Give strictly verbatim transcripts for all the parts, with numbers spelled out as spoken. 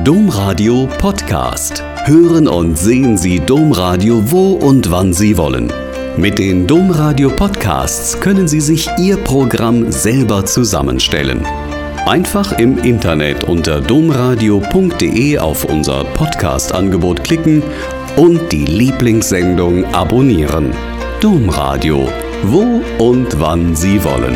Domradio Podcast. Hören und sehen Sie Domradio wo und wann Sie wollen. Mit den Domradio Podcasts können Sie sich Ihr Programm selber zusammenstellen. Einfach im Internet unter domradio punkt de auf unser Podcast-Angebot klicken und die Lieblingssendung abonnieren. Domradio, wo und wann Sie wollen.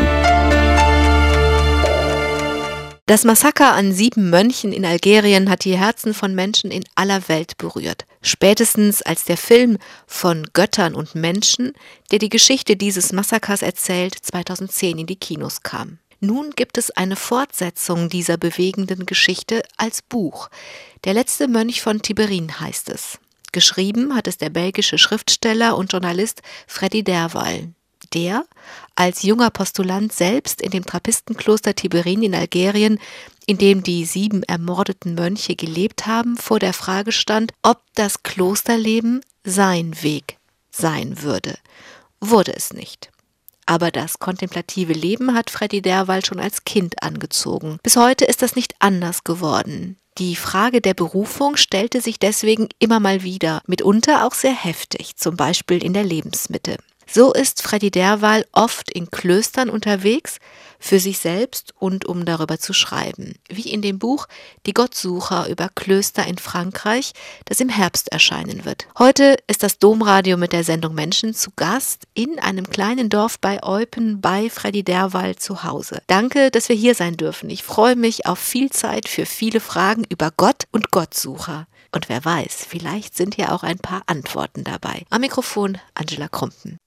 Das Massaker an sieben Mönchen in Algerien hat die Herzen von Menschen in aller Welt berührt. Spätestens als der Film von Göttern und Menschen, der die Geschichte dieses Massakers erzählt, zweitausendzehn in die Kinos kam. Nun gibt es eine Fortsetzung dieser bewegenden Geschichte als Buch. Der letzte Mönch von Tiberin heißt es. Geschrieben hat es der belgische Schriftsteller und Journalist Freddy Derwall, der als junger Postulant selbst in dem Trappistenkloster Tiberin in Algerien, in dem die sieben ermordeten Mönche gelebt haben, vor der Frage stand, ob das Klosterleben sein Weg sein würde. Wurde es nicht. Aber das kontemplative Leben hat Freddy Derwall schon als Kind angezogen. Bis heute ist das nicht anders geworden. Die Frage der Berufung stellte sich deswegen immer mal wieder, mitunter auch sehr heftig, zum Beispiel in der Lebensmitte. So ist Freddy Derwall oft in Klöstern unterwegs, für sich selbst und um darüber zu schreiben. Wie in dem Buch Die Gottsucher über Klöster in Frankreich, das im Herbst erscheinen wird. Heute ist das Domradio mit der Sendung Menschen zu Gast in einem kleinen Dorf bei Eupen bei Freddy Derwall zu Hause. Danke, dass wir hier sein dürfen. Ich freue mich auf viel Zeit für viele Fragen über Gott und Gottsucher. Und wer weiß, vielleicht sind ja auch ein paar Antworten dabei. Am Mikrofon Angela Krumpen.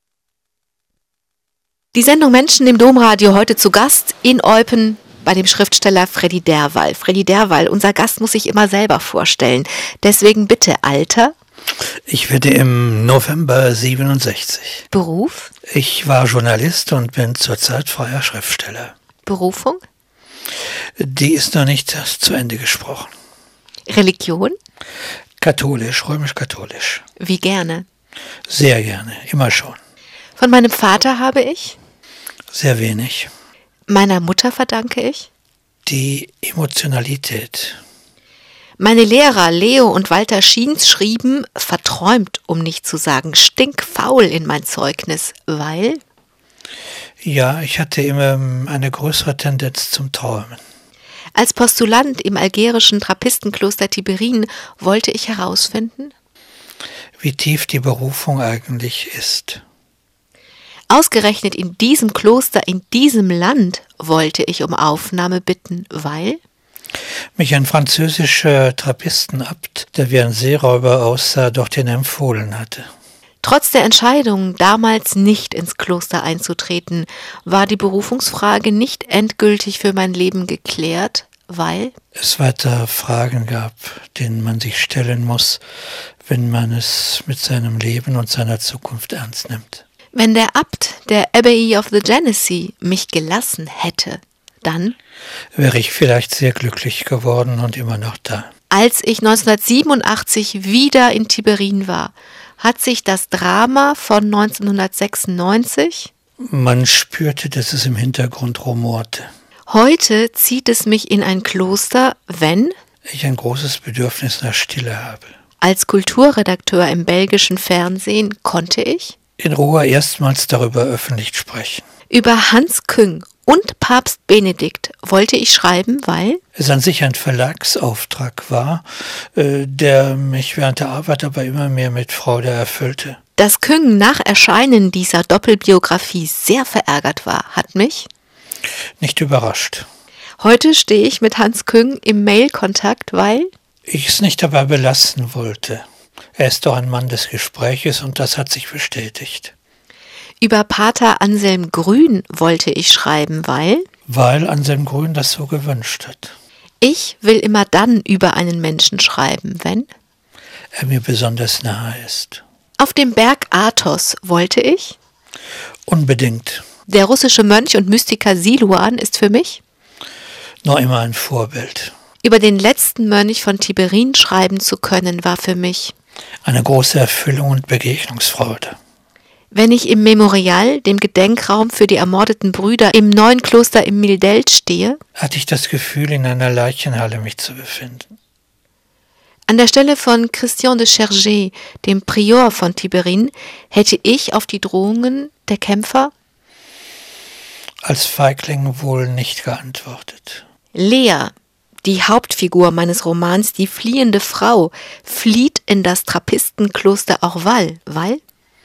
Die Sendung Menschen im Domradio heute zu Gast in Eupen bei dem Schriftsteller Freddy Derwall. Freddy Derwall, unser Gast muss sich immer selber vorstellen. Deswegen bitte Alter. Ich werde im November siebenundsechzig. Beruf? Ich war Journalist und bin zurzeit freier Schriftsteller. Berufung? Die ist noch nicht zu Ende gesprochen. Religion? Katholisch, römisch-katholisch. Wie gerne? Sehr gerne, immer schon. Von meinem Vater habe ich? Sehr wenig. Meiner Mutter verdanke ich? Die Emotionalität. Meine Lehrer Leo und Walter Schiens schrieben, verträumt, um nicht zu sagen stinkfaul in mein Zeugnis, weil? Ja, ich hatte immer eine größere Tendenz zum Träumen. Als Postulant im algerischen Trappistenkloster Tiberin wollte ich herausfinden, wie tief die Berufung eigentlich ist. Ausgerechnet in diesem Kloster, in diesem Land, wollte ich um Aufnahme bitten, weil mich ein französischer Trappistenabt, der wie ein Seeräuber aussah, dorthin empfohlen hatte. Trotz der Entscheidung, damals nicht ins Kloster einzutreten, war die Berufungsfrage nicht endgültig für mein Leben geklärt, weil es weiter Fragen gab, denen man sich stellen muss, wenn man es mit seinem Leben und seiner Zukunft ernst nimmt. Wenn der Abt der Abbey of the Genesee mich gelassen hätte, dann wäre ich vielleicht sehr glücklich geworden und immer noch da. Als ich neunzehnhundertsiebenundachtzig wieder in Tiberin war, hat sich das Drama von neunzehnhundertsechsundneunzig... Man spürte, dass es im Hintergrund rumorte. Heute zieht es mich in ein Kloster, wenn ich ein großes Bedürfnis nach Stille habe. Als Kulturredakteur im belgischen Fernsehen konnte ich in Ruhe erstmals darüber öffentlich sprechen. Über Hans Küng und Papst Benedikt wollte ich schreiben, weil es an sich ein Verlagsauftrag war, der mich während der Arbeit aber immer mehr mit Freude erfüllte. Dass Küng nach Erscheinen dieser Doppelbiografie sehr verärgert war, hat mich nicht überrascht. Heute stehe ich mit Hans Küng im Mailkontakt, weil ich es nicht dabei belassen wollte. Er ist doch ein Mann des Gespräches und das hat sich bestätigt. Über Pater Anselm Grün wollte ich schreiben, weil Weil Anselm Grün das so gewünscht hat. Ich will immer dann über einen Menschen schreiben, wenn er mir besonders nahe ist. Auf dem Berg Athos wollte ich unbedingt. Der russische Mönch und Mystiker Siluan ist für mich noch immer ein Vorbild. Über den letzten Mönch von Tiberin schreiben zu können, war für mich eine große Erfüllung und Begegnungsfreude. Wenn ich im Memorial, dem Gedenkraum für die ermordeten Brüder im neuen Kloster im Mildelt stehe, hatte ich das Gefühl, in einer Leichenhalle mich zu befinden. An der Stelle von Christian de Chergé, dem Prior von Tiberin, hätte ich auf die Drohungen der Kämpfer als Feigling wohl nicht geantwortet. Lea, die Hauptfigur meines Romans, die fliehende Frau, flieht in das Trappistenkloster Orval, weil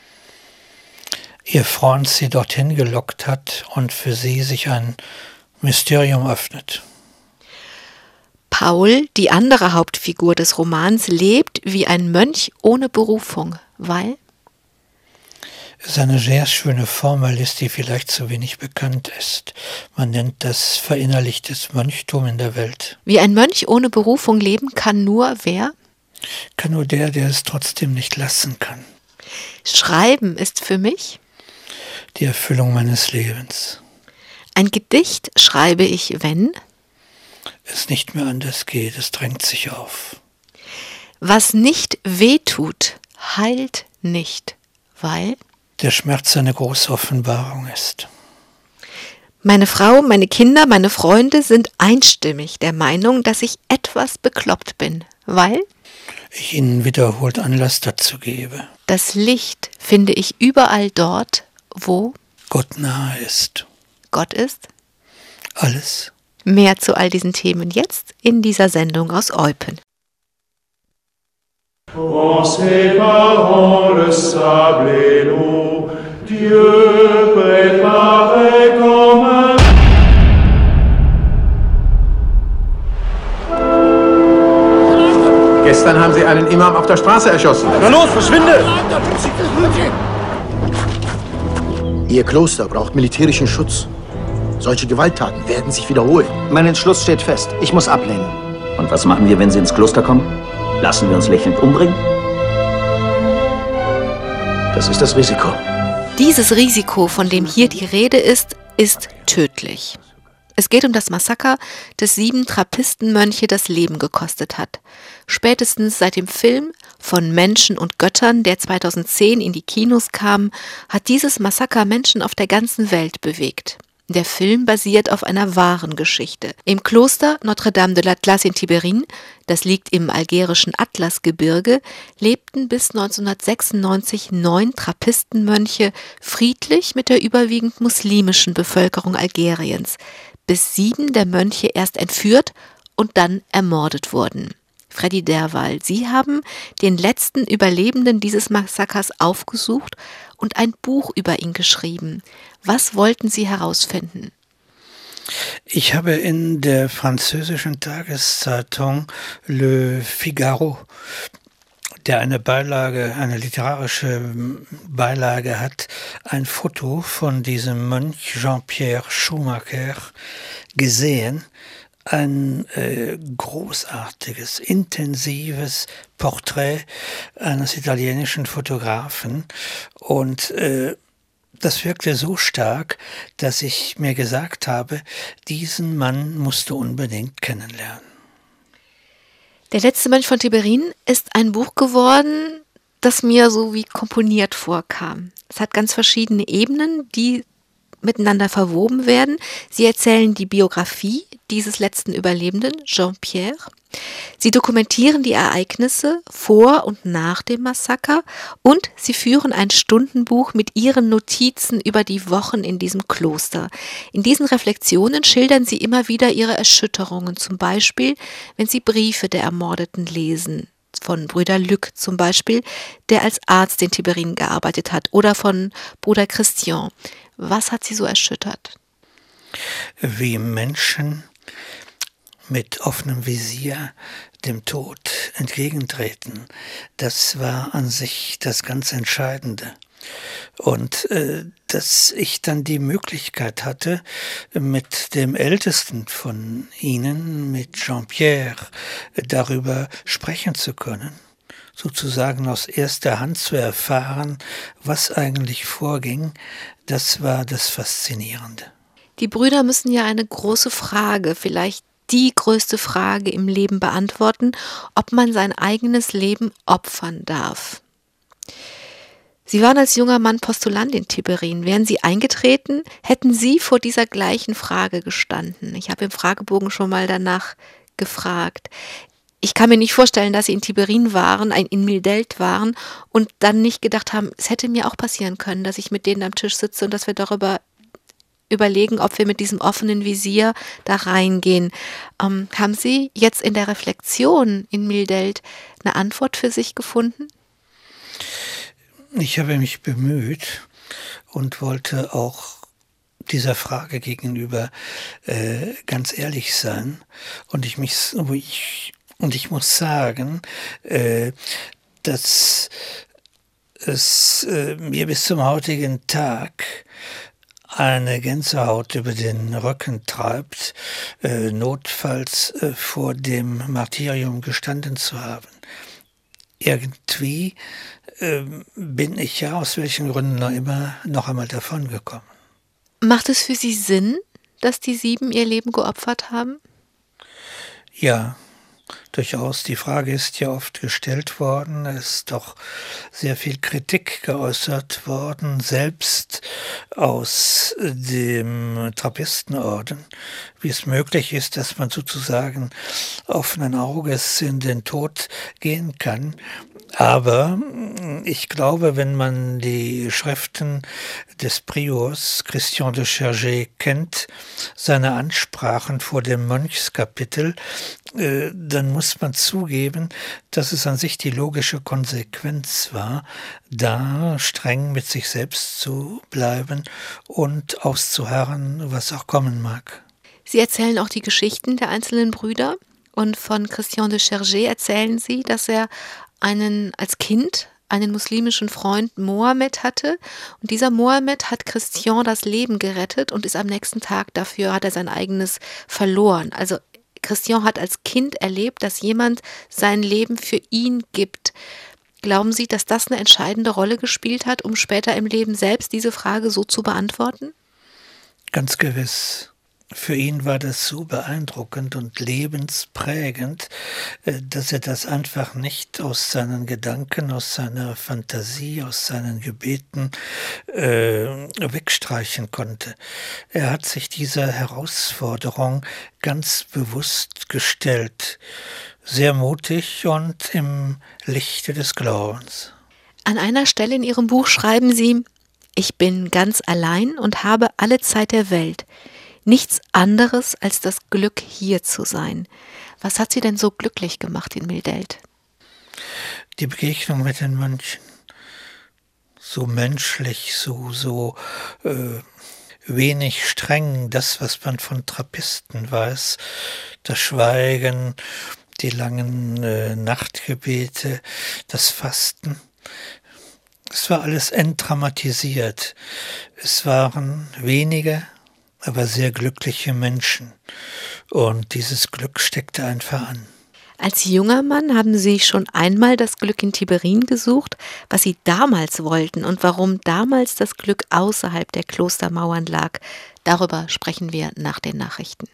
ihr Freund sie dorthin gelockt hat und für sie sich ein Mysterium öffnet. Paul, die andere Hauptfigur des Romans, lebt wie ein Mönch ohne Berufung, weil es eine sehr schöne Formel ist, die vielleicht zu wenig bekannt ist. Man nennt das verinnerlichtes Mönchtum in der Welt. Wie ein Mönch ohne Berufung leben kann nur wer? Kann nur der, der es trotzdem nicht lassen kann. Schreiben ist für mich die Erfüllung meines Lebens. Ein Gedicht schreibe ich, wenn es nicht mehr anders geht, es drängt sich auf. Was nicht wehtut, heilt nicht, weil der Schmerz eine große Offenbarung ist. Meine Frau, meine Kinder, meine Freunde sind einstimmig der Meinung, dass ich etwas bekloppt bin, weil ich ihnen wiederholt Anlass dazu gebe. Das Licht finde ich überall dort, wo Gott nahe ist. Gott ist alles. Mehr zu all diesen Themen jetzt in dieser Sendung aus Eupen. En ces paroles sablées l'eau, Dieu préparait comme un... Gestern haben Sie einen Imam auf der Straße erschossen. Na los, verschwinde! Ihr Kloster braucht militärischen Schutz. Solche Gewalttaten werden sich wiederholen. Mein Entschluss steht fest. Ich muss ablehnen. Und was machen wir, wenn Sie ins Kloster kommen? Lassen wir uns lächelnd umbringen? Das ist das Risiko. Dieses Risiko, von dem hier die Rede ist, ist tödlich. Es geht um das Massaker, das sieben Trappistenmönche das Leben gekostet hat. Spätestens seit dem Film von Menschen und Göttern, der zweitausendzehn in die Kinos kam, hat dieses Massaker Menschen auf der ganzen Welt bewegt. Der Film basiert auf einer wahren Geschichte. Im Kloster Notre-Dame de l'Atlas in Tiberin, das liegt im algerischen Atlasgebirge, lebten bis neunzehnhundertsechsundneunzig neun Trappistenmönche friedlich mit der überwiegend muslimischen Bevölkerung Algeriens, bis sieben der Mönche erst entführt und dann ermordet wurden. Freddy Derwall, Sie haben den letzten Überlebenden dieses Massakers aufgesucht und ein Buch über ihn geschrieben. Was wollten Sie herausfinden? Ich habe in der französischen Tageszeitung Le Figaro, der eine Beilage, eine literarische Beilage hat, ein Foto von diesem Mönch Jean-Pierre Schumacher gesehen. Ein äh, großartiges, intensives Porträt eines italienischen Fotografen und äh, das wirkte so stark, dass ich mir gesagt habe, diesen Mann musst du unbedingt kennenlernen. Der letzte Mönch von Tiberin ist ein Buch geworden, das mir so wie komponiert vorkam. Es hat ganz verschiedene Ebenen, die miteinander verwoben werden. Sie erzählen die Biografie dieses letzten Überlebenden, Jean-Pierre. Sie dokumentieren die Ereignisse vor und nach dem Massaker und sie führen ein Stundenbuch mit ihren Notizen über die Wochen in diesem Kloster. In diesen Reflexionen schildern sie immer wieder ihre Erschütterungen, zum Beispiel, wenn sie Briefe der Ermordeten lesen. Von Bruder Luc zum Beispiel, der als Arzt in Tiberin gearbeitet hat, oder von Bruder Christian. Was hat sie so erschüttert? Wie Menschen mit offenem Visier dem Tod entgegentreten, das war an sich das ganz Entscheidende. Und äh, dass ich dann die Möglichkeit hatte, mit dem Ältesten von ihnen, mit Jean-Pierre, darüber sprechen zu können, sozusagen aus erster Hand zu erfahren, was eigentlich vorging, das war das Faszinierende. Die Brüder müssen ja eine große Frage, vielleicht die größte Frage im Leben beantworten, ob man sein eigenes Leben opfern darf. Sie waren als junger Mann Postulant in Tiberin. Wären Sie eingetreten, hätten Sie vor dieser gleichen Frage gestanden. Ich habe im Fragebogen schon mal danach gefragt. ich kann mir nicht vorstellen, dass sie in Tiberin waren, in Mildelt waren und dann nicht gedacht haben, es hätte mir auch passieren können, dass ich mit denen am Tisch sitze und dass wir darüber überlegen, ob wir mit diesem offenen Visier da reingehen. Ähm, haben Sie jetzt in der Reflexion in Mildelt eine Antwort für sich gefunden? Ich habe mich bemüht und wollte auch dieser Frage gegenüber äh, ganz ehrlich sein. Und ich mich, ich, und ich muss sagen, äh, dass es äh, mir bis zum heutigen Tag eine Gänsehaut über den Rücken treibt, äh, notfalls äh, vor dem Martyrium gestanden zu haben. Irgendwie äh, bin ich ja aus welchen Gründen noch immer noch einmal davongekommen. Macht es für Sie Sinn, dass die sieben ihr Leben geopfert haben? Ja, durchaus. Die Frage ist ja oft gestellt worden. Es ist doch sehr viel Kritik geäußert worden, selbst aus dem Trappistenorden, wie es möglich ist, dass man sozusagen offenen Auges in den Tod gehen kann. Aber ich glaube, wenn man die Schriften des Priors Christian de Chergé kennt, seine Ansprachen vor dem Mönchskapitel, äh, dann muss man zugeben, dass es an sich die logische Konsequenz war, da streng mit sich selbst zu bleiben und auszuharren, was auch kommen mag. Sie erzählen auch die Geschichten der einzelnen Brüder und von Christian de Chergé erzählen Sie, dass er einen als Kind einen muslimischen Freund Mohammed hatte und dieser Mohammed hat Christian das Leben gerettet und ist am nächsten Tag dafür, hat er sein eigenes verloren. Also Christian hat als Kind erlebt, dass jemand sein Leben für ihn gibt. Glauben Sie, dass das eine entscheidende Rolle gespielt hat, um später im Leben selbst diese Frage so zu beantworten? Ganz gewiss. Für ihn war das so beeindruckend und lebensprägend, dass er das einfach nicht aus seinen Gedanken, aus seiner Fantasie, aus seinen Gebeten äh, wegstreichen konnte. Er hat sich dieser Herausforderung ganz bewusst gestellt, sehr mutig und im Lichte des Glaubens. An einer Stelle in Ihrem Buch schreiben Sie: Ich bin ganz allein und habe alle Zeit der Welt. Nichts anderes als das Glück, hier zu sein. Was hat Sie denn so glücklich gemacht in Mildelt? Die Begegnung mit den Mönchen. So menschlich, so, so äh, wenig streng, das, was man von Trappisten weiß. Das Schweigen, die langen äh, Nachtgebete, das Fasten. Es war alles entdramatisiert. Es waren wenige, aber sehr glückliche Menschen. Und dieses Glück steckte einfach an. Als junger Mann haben Sie schon einmal das Glück in Tiberin gesucht, was Sie damals wollten und warum damals das Glück außerhalb der Klostermauern lag. Darüber sprechen wir nach den Nachrichten.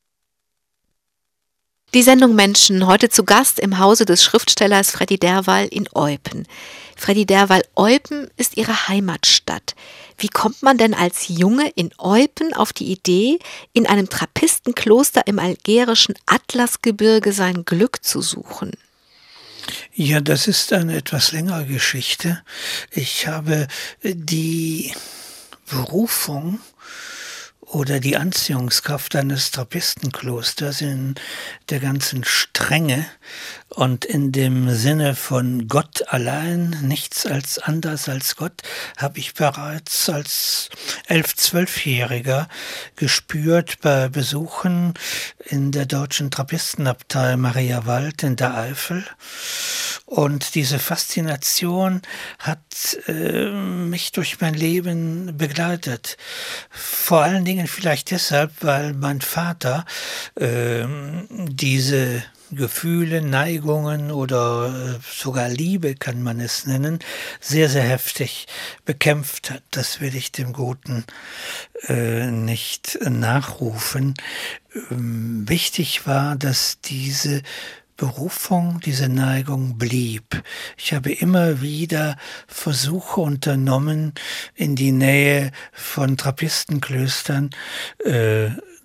Die Sendung Menschen, heute zu Gast im Hause des Schriftstellers Freddy Derwall in Eupen. Freddy Derwall, Eupen ist Ihre Heimatstadt. Wie kommt man denn als Junge in Eupen auf die Idee, in einem Trappistenkloster im algerischen Atlasgebirge sein Glück zu suchen? Ja, das ist eine etwas längere Geschichte. Ich habe die Berufung oder die Anziehungskraft eines Trappistenklosters in der ganzen Strenge und in dem Sinne von Gott allein, nichts als anders als Gott, habe ich bereits als elf-, zwölfjähriger gespürt bei Besuchen in der deutschen Trappistenabtei Mariawald in der Eifel. Und diese Faszination hat äh, mich durch mein Leben begleitet. Vor allen Dingen vielleicht deshalb, weil mein Vater äh, diese Gefühle, Neigungen oder sogar Liebe, kann man es nennen, sehr, sehr heftig bekämpft hat. Das will ich dem Guten äh, nicht nachrufen. Ähm, wichtig war, dass diese Berufung, diese Neigung blieb. Ich habe immer wieder Versuche unternommen, in die Nähe von Trappistenklöstern äh,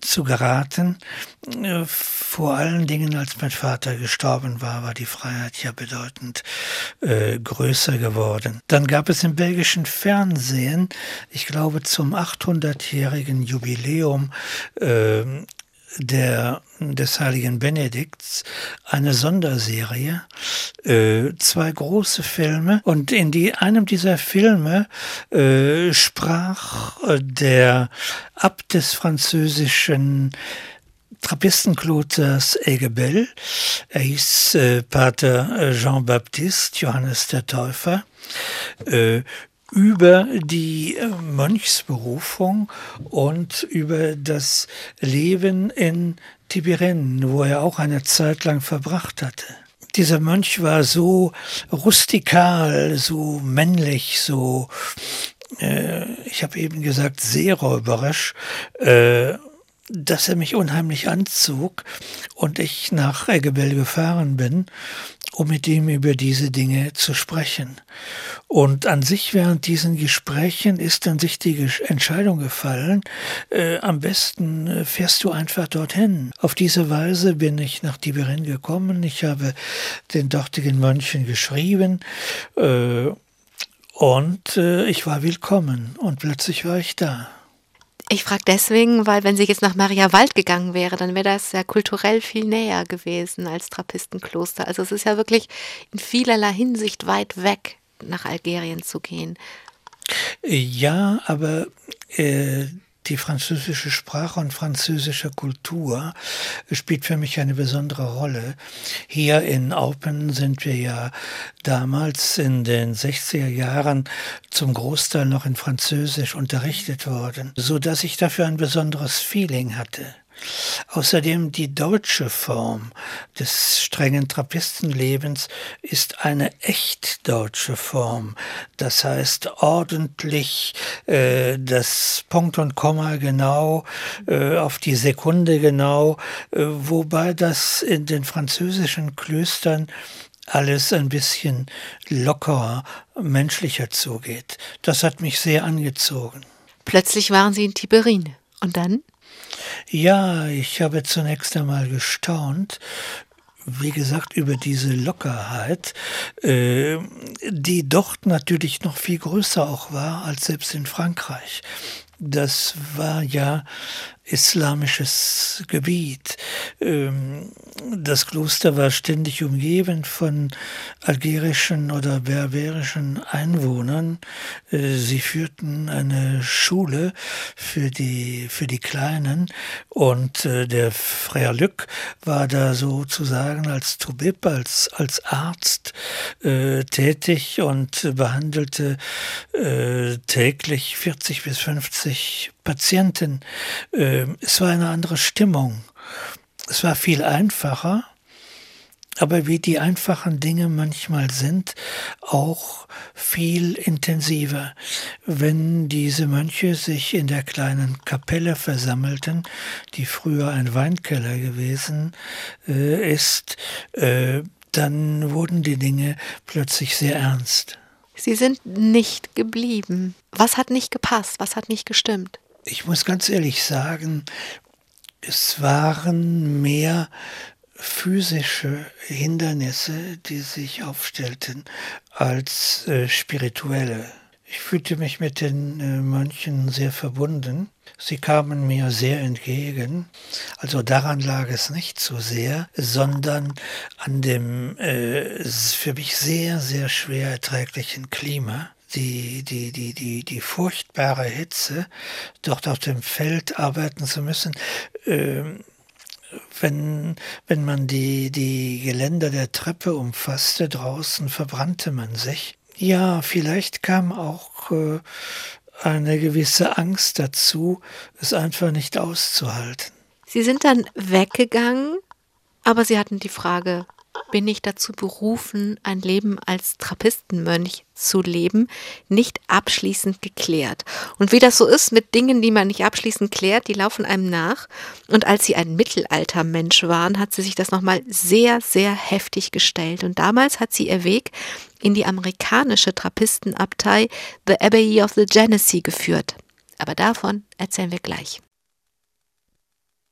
zu geraten. Äh, vor allen Dingen, als mein Vater gestorben war, war die Freiheit ja bedeutend äh, größer geworden. Dann gab es im belgischen Fernsehen, ich glaube zum achthundertjährigen Jubiläum äh, Der, des heiligen Benedikts, eine Sonderserie, äh, zwei große Filme, und in die, einem dieser Filme äh, sprach äh, der Abt des französischen Trappistenklosters Aiguebelle, er hieß äh, Pater Jean-Baptiste, Johannes der Täufer, äh, über die Mönchsberufung und über das Leben in Tibiren, wo er auch eine Zeit lang verbracht hatte. Dieser Mönch war so rustikal, so männlich, so, äh, ich habe eben gesagt, seeräuberisch, äh, dass er mich unheimlich anzog und ich nach Aiguebelle gefahren bin, um mit ihm über diese Dinge zu sprechen. Und an sich während diesen Gesprächen ist dann sich die Entscheidung gefallen, äh, am besten äh, fährst du einfach dorthin. Auf diese Weise bin ich nach Tibiren gekommen. Ich habe den dortigen Mönchen geschrieben äh, und äh, ich war willkommen und plötzlich war ich da. Ich frage deswegen, weil wenn sie jetzt nach Mariawald gegangen wäre, dann wäre das ja kulturell viel näher gewesen als Trappistenkloster. Also es ist ja wirklich in vielerlei Hinsicht weit weg, nach Algerien zu gehen. Ja, aber äh, die französische Sprache und französische Kultur spielt für mich eine besondere Rolle. Hier in Eupen sind wir ja damals in den sechziger Jahren zum Großteil noch in Französisch unterrichtet worden, so dass ich dafür ein besonderes Feeling hatte. Außerdem die deutsche Form des strengen Trappistenlebens ist eine echt deutsche Form. Das heißt ordentlich, äh, das Punkt und Komma genau, äh, auf die Sekunde genau, äh, wobei das in den französischen Klöstern alles ein bisschen lockerer, menschlicher zugeht. Das hat mich sehr angezogen. Plötzlich waren Sie in Tiberin. Und dann? Ja, ich habe zunächst einmal gestaunt, wie gesagt, über diese Lockerheit, äh, die dort natürlich noch viel größer auch war als selbst in Frankreich. Das war ja islamisches Gebiet. Das Kloster war ständig umgeben von algerischen oder berberischen Einwohnern. Sie führten eine Schule für die, für die Kleinen und der Frère Luc war da sozusagen als Toubib, als, als Arzt äh, tätig und behandelte äh, täglich vierzig bis fünfzig Patienten. Es war eine andere Stimmung. Es war viel einfacher, aber wie die einfachen Dinge manchmal sind, auch viel intensiver. Wenn diese Mönche sich in der kleinen Kapelle versammelten, die früher ein Weinkeller gewesen äh, ist, äh, dann wurden die Dinge plötzlich sehr ernst. Sie sind nicht geblieben. Was hat nicht gepasst? Was hat nicht gestimmt? Ich muss ganz ehrlich sagen, es waren mehr physische Hindernisse, die sich aufstellten, als äh, spirituelle. Ich fühlte mich mit den äh, Mönchen sehr verbunden. Sie kamen mir sehr entgegen. Also daran lag es nicht so sehr, sondern an dem äh, für mich sehr, sehr schwer erträglichen Klima. Die, die, die, die, die furchtbare Hitze, dort auf dem Feld arbeiten zu müssen. Ähm, wenn, wenn man die, die Geländer der Treppe umfasste, draußen verbrannte man sich. Ja, vielleicht kam auch äh, eine gewisse Angst dazu, es einfach nicht auszuhalten. Sie sind dann weggegangen, aber Sie hatten die Frage, bin ich dazu berufen, ein Leben als Trappistenmönch zu leben, nicht abschließend geklärt. Und wie das so ist mit Dingen, die man nicht abschließend klärt, die laufen einem nach. Und als Sie ein Mittelaltermensch waren, hat sie sich das nochmal sehr, sehr heftig gestellt. Und damals hat sie ihr Weg in die amerikanische Trappistenabtei The Abbey of the Genesee geführt. Aber davon erzählen wir gleich.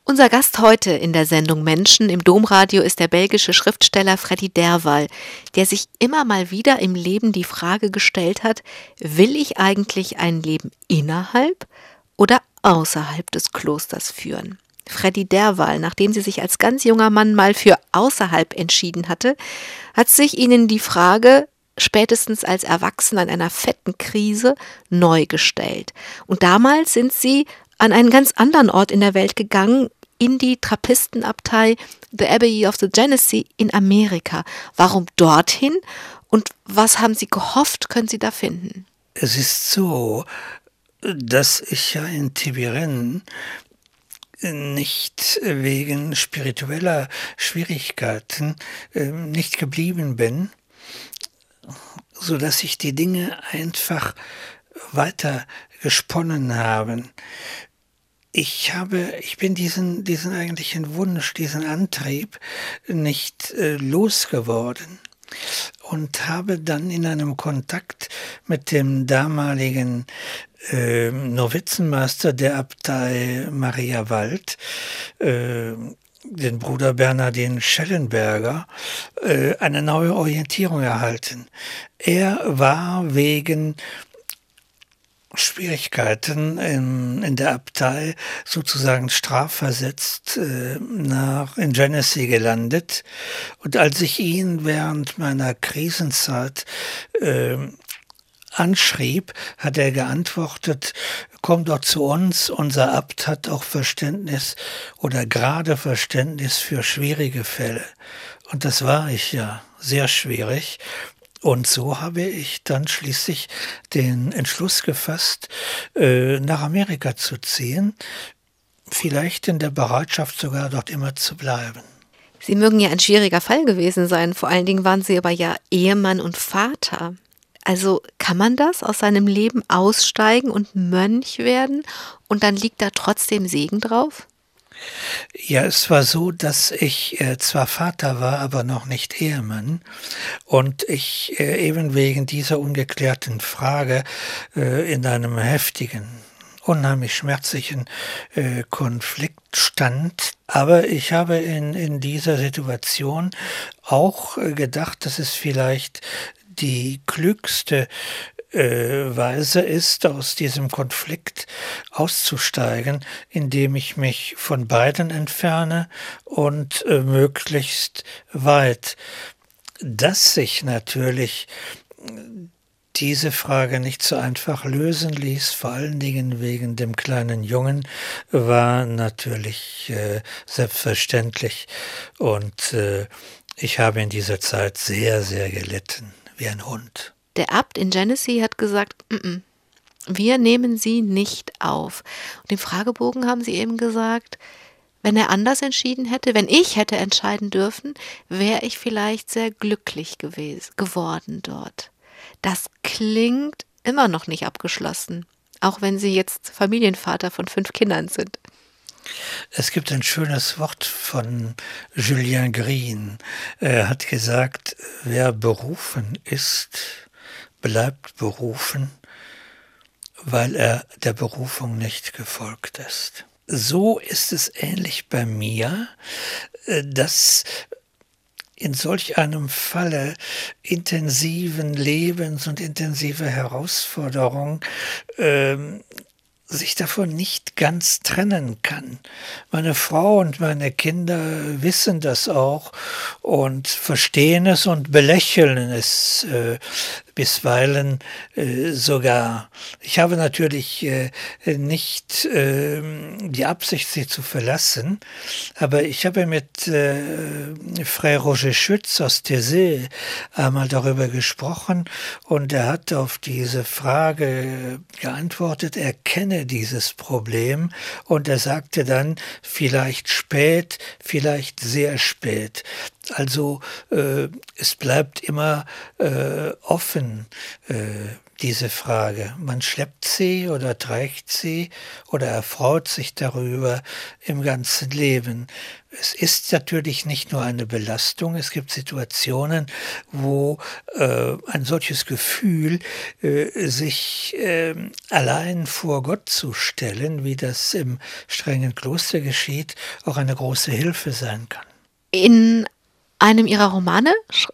Unser Gast heute in der Sendung Menschen im Domradio ist der belgische Schriftsteller Freddy Derwall, der sich immer mal wieder im Leben die Frage gestellt hat, will ich eigentlich ein Leben innerhalb oder außerhalb des Klosters führen? Freddy Derwall, nachdem sie sich als ganz junger Mann mal für außerhalb entschieden hatte, hat sich ihnen die Frage spätestens als Erwachsener in einer fetten Krise neu gestellt. Und damals sind sie an einen ganz anderen Ort in der Welt gegangen, in die Trappistenabtei The Abbey of the Genesee in Amerika. Warum dorthin und was haben Sie gehofft, können Sie da finden? Es ist so, dass ich ja in Tibiren nicht wegen spiritueller Schwierigkeiten äh, nicht geblieben bin, so dass sich die Dinge einfach weiter gesponnen haben. Ich habe, ich bin diesen, diesen eigentlichen Wunsch, diesen Antrieb nicht äh, losgeworden und habe dann in einem Kontakt mit dem damaligen äh, Novizenmeister der Abtei Maria Wald, äh, den Bruder Bernardin Schellenberger, äh, eine neue Orientierung erhalten. Er war wegen Schwierigkeiten in, in der Abtei sozusagen strafversetzt äh, nach in Genesee gelandet. Und als ich ihn während meiner Krisenzeit äh, anschrieb, hat er geantwortet, komm doch zu uns, unser Abt hat auch Verständnis oder gerade Verständnis für schwierige Fälle. Und das war ich ja, sehr schwierig. Und so habe ich dann schließlich den Entschluss gefasst, nach Amerika zu ziehen, vielleicht in der Bereitschaft sogar dort immer zu bleiben. Sie mögen ja ein schwieriger Fall gewesen sein, vor allen Dingen waren Sie aber ja Ehemann und Vater. Also kann man das aus seinem Leben aussteigen und Mönch werden und dann liegt da trotzdem Segen drauf? Ja, es war so, dass ich äh, zwar Vater war, aber noch nicht Ehemann und ich äh, eben wegen dieser ungeklärten Frage äh, in einem heftigen, unheimlich schmerzlichen äh, Konflikt stand. Aber ich habe in, in dieser Situation auch äh, gedacht, dass es vielleicht die klügste Äh, Weise ist, aus diesem Konflikt auszusteigen, indem ich mich von beiden entferne und äh, möglichst weit. Dass sich natürlich diese Frage nicht so einfach lösen ließ, vor allen Dingen wegen dem kleinen Jungen, war natürlich äh, selbstverständlich. Und äh, ich habe in dieser Zeit sehr, sehr gelitten, wie ein Hund. Der Abt in Genesee hat gesagt, N-n, wir nehmen Sie nicht auf. Und im Fragebogen haben Sie eben gesagt, wenn er anders entschieden hätte, wenn ich hätte entscheiden dürfen, wäre ich vielleicht sehr glücklich gewesen, geworden dort. Das klingt immer noch nicht abgeschlossen, auch wenn Sie jetzt Familienvater von fünf Kindern sind. Es gibt ein schönes Wort von Julien Green. Er hat gesagt, wer berufen ist, bleibt berufen, weil er der Berufung nicht gefolgt ist. So ist es ähnlich bei mir, dass in solch einem Falle intensiven Lebens und intensive Herausforderung ähm, sich davon nicht ganz trennen kann. Meine Frau und meine Kinder wissen das auch und verstehen es und belächeln es äh, bisweilen äh, sogar. Ich habe natürlich äh, nicht äh, die Absicht, sie zu verlassen, aber ich habe mit äh, Frère Roger Schütz aus Thésée einmal darüber gesprochen und er hat auf diese Frage geantwortet, er kenne dieses Problem und er sagte dann, vielleicht spät, vielleicht sehr spät. Also äh, es bleibt immer äh, offen, äh, diese Frage. Man schleppt sie oder trägt sie oder erfreut sich darüber im ganzen Leben. Es ist natürlich nicht nur eine Belastung, es gibt Situationen, wo äh, ein solches Gefühl, äh, sich äh, allein vor Gott zu stellen, wie das im strengen Kloster geschieht, auch eine große Hilfe sein kann. In einem Ihrer Romane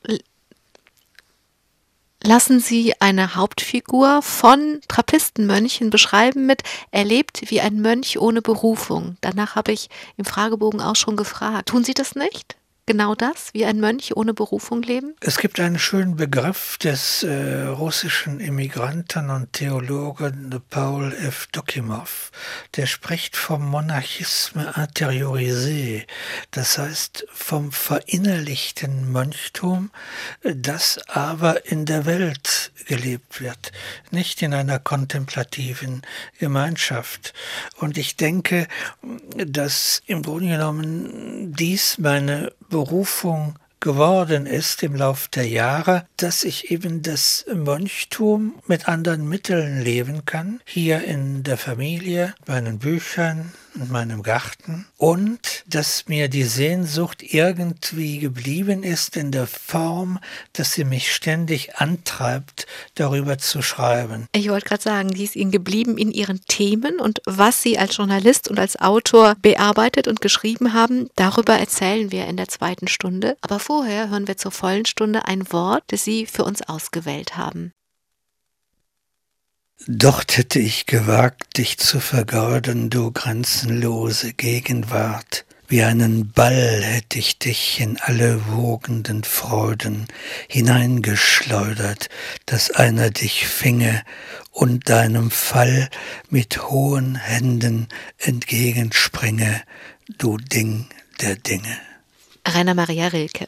lassen Sie eine Hauptfigur von Trappistenmönchen beschreiben mit, er lebt wie ein Mönch ohne Berufung. Danach habe ich im Fragebogen auch schon gefragt. Tun Sie das nicht? Genau das, wie ein Mönch ohne Berufung leben? Es gibt einen schönen Begriff des äh, russischen Immigranten und Theologen Paul F. Dokimow. Der spricht vom Monachisme interiorisé, das heißt vom verinnerlichten Mönchtum, das aber in der Welt gelebt wird, nicht in einer kontemplativen Gemeinschaft. Und ich denke, dass im Grunde genommen dies meine Berufung geworden ist im Lauf der Jahre, dass ich eben das Mönchtum mit anderen Mitteln leben kann, hier in der Familie, meinen Büchern und meinem Garten, und dass mir die Sehnsucht irgendwie geblieben ist in der Form, dass sie mich ständig antreibt, darüber zu schreiben. Ich wollte gerade sagen, die ist Ihnen geblieben in Ihren Themen und was Sie als Journalist und als Autor bearbeitet und geschrieben haben, darüber erzählen wir in der zweiten Stunde. Aber vorher hören wir zur vollen Stunde ein Wort, das Sie für uns ausgewählt haben. Dort hätte ich gewagt, dich zu vergeuden, du grenzenlose Gegenwart. Wie einen Ball hätte ich dich in alle wogenden Freuden hineingeschleudert, dass einer dich finge und deinem Fall mit hohen Händen entgegenspringe, du Ding der Dinge. Rainer Maria Rilke.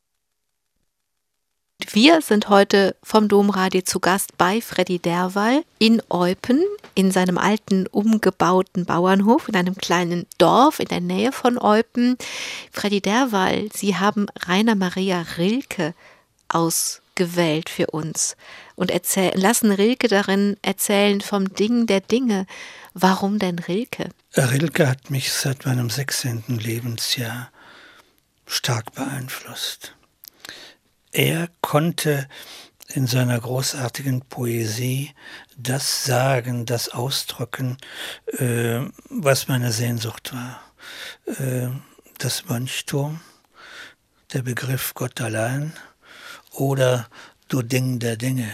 Wir sind heute vom Domradio zu Gast bei Freddy Derwall in Eupen, in seinem alten, umgebauten Bauernhof, in einem kleinen Dorf in der Nähe von Eupen. Freddy Derwall, Sie haben Rainer Maria Rilke ausgewählt für uns und erzähl- lassen Rilke darin erzählen vom Ding der Dinge. Warum denn Rilke? Rilke hat mich seit meinem sechzehnten Lebensjahr stark beeinflusst. Er konnte in seiner großartigen Poesie das sagen, das ausdrücken, äh, was meine Sehnsucht war. Äh, das Mönchtum, der Begriff Gott allein oder du Ding der Dinge,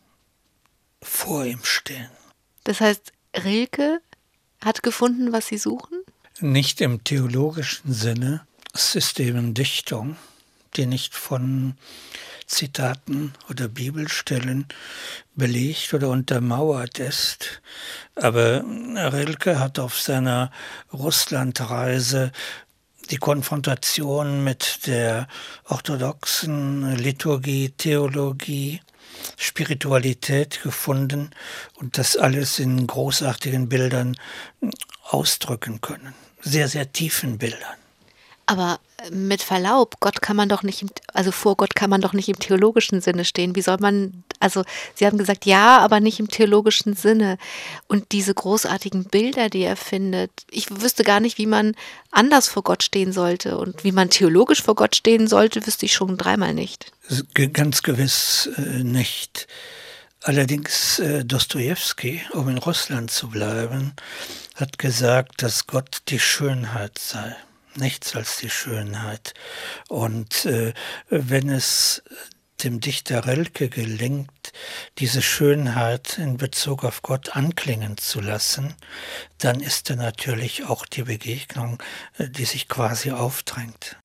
vor ihm stehen. Das heißt, Rilke hat gefunden, was Sie suchen? Nicht im theologischen Sinne, es ist eben Dichtung, die nicht von Zitaten oder Bibelstellen belegt oder untermauert ist. Aber Rilke hat auf seiner Russlandreise die Konfrontation mit der orthodoxen Liturgie, Theologie, Spiritualität gefunden und das alles in großartigen Bildern ausdrücken können. Sehr, sehr tiefen Bildern. Aber mit Verlaub, Gott kann man doch nicht, im, also vor Gott kann man doch nicht im theologischen Sinne stehen. Wie soll man, also Sie haben gesagt, ja, aber nicht im theologischen Sinne. Und diese großartigen Bilder, die er findet, ich wüsste gar nicht, wie man anders vor Gott stehen sollte. Und wie man theologisch vor Gott stehen sollte, wüsste ich schon dreimal nicht. Ganz gewiss äh, nicht. Allerdings äh, Dostojewski, um in Russland zu bleiben, hat gesagt, dass Gott die Schönheit sei. Nichts als die Schönheit. Und äh, wenn es dem Dichter Rilke gelingt, diese Schönheit in Bezug auf Gott anklingen zu lassen, dann ist er natürlich auch die Begegnung, äh, die sich quasi aufdrängt.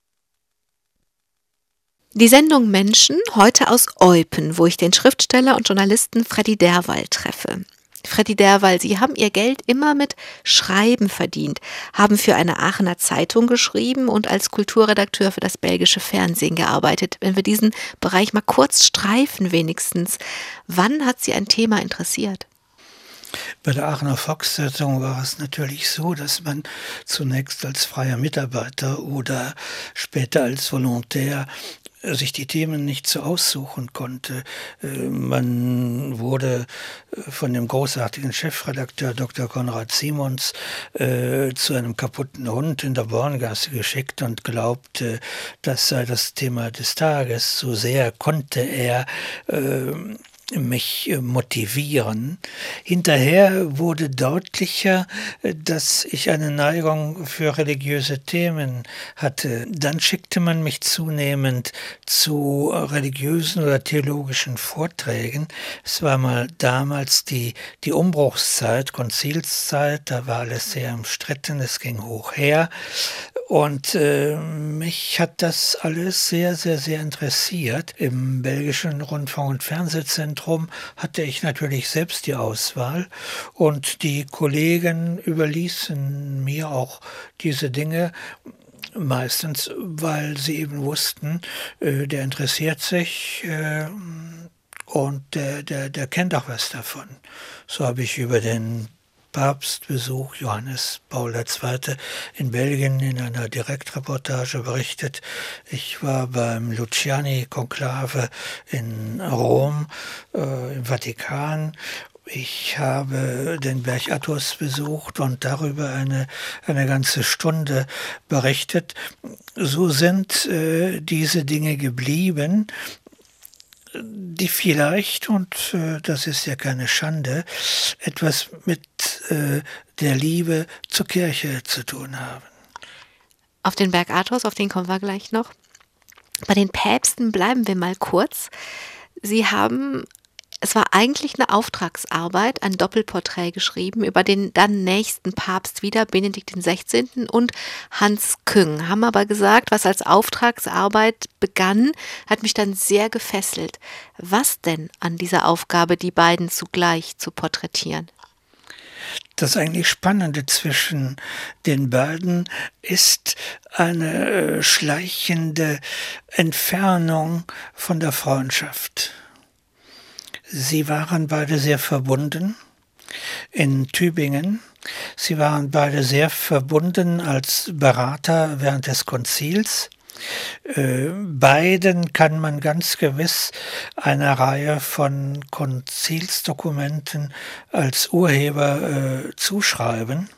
Die Sendung Menschen, heute aus Eupen, wo ich den Schriftsteller und Journalisten Freddy Derwall treffe. Freddy Derwall, Sie haben Ihr Geld immer mit Schreiben verdient, haben für eine Aachener Zeitung geschrieben und als Kulturredakteur für das belgische Fernsehen gearbeitet. Wenn wir diesen Bereich mal kurz streifen wenigstens, wann hat Sie ein Thema interessiert? Bei der Aachener Volkszeitung war es natürlich so, dass man zunächst als freier Mitarbeiter oder später als Volontär sich die Themen nicht so aussuchen konnte. Man wurde von dem großartigen Chefredakteur Doktor Konrad Simons äh, zu einem kaputten Hund in der Borngasse geschickt und glaubte, das sei das Thema des Tages. So sehr konnte er äh, mich motivieren. Hinterher wurde deutlicher, dass ich eine Neigung für religiöse Themen hatte. Dann schickte man mich zunehmend zu religiösen oder theologischen Vorträgen. Es war mal damals die, die Umbruchszeit, Konzilszeit, da war alles sehr umstritten, es ging hoch her. Und äh, mich hat das alles sehr, sehr, sehr interessiert. Im belgischen Rundfunk- und Fernsehzentrum hatte ich natürlich selbst die Auswahl und die Kollegen überließen mir auch diese Dinge, meistens, weil sie eben wussten, äh, der interessiert sich äh, und der, der, der kennt auch was davon. So habe ich über den Papstbesuch Johannes Paul der Zweite in Belgien in einer Direktreportage berichtet. Ich war beim Luciani-Konklave in Rom, äh, im Vatikan. Ich habe den Berg Athos besucht und darüber eine, eine ganze Stunde berichtet. So sind äh, diese Dinge geblieben, die vielleicht, und äh, das ist ja keine Schande, etwas mit äh, der Liebe zur Kirche zu tun haben. Auf den Berg Athos, auf den kommen wir gleich noch. Bei den Päpsten bleiben wir mal kurz. Sie haben, es war eigentlich eine Auftragsarbeit, ein Doppelporträt geschrieben über den dann nächsten Papst wieder, Benedikt den Sechzehnten und Hans Küng. Haben aber gesagt, was als Auftragsarbeit begann, hat mich dann sehr gefesselt. Was denn an dieser Aufgabe, die beiden zugleich zu porträtieren? Das eigentlich Spannende zwischen den beiden ist eine äh, schleichende Entfernung von der Freundschaft. Sie waren beide sehr verbunden in Tübingen. Sie waren beide sehr verbunden als Berater während des Konzils. Äh, beiden kann man ganz gewiss eine Reihe von Konzilsdokumenten als Urheber äh, zuschreiben.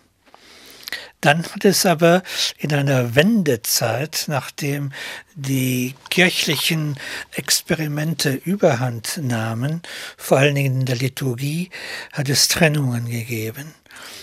Dann hat es aber in einer Wendezeit, nachdem die kirchlichen Experimente überhand nahmen, vor allen Dingen in der Liturgie, hat es Trennungen gegeben.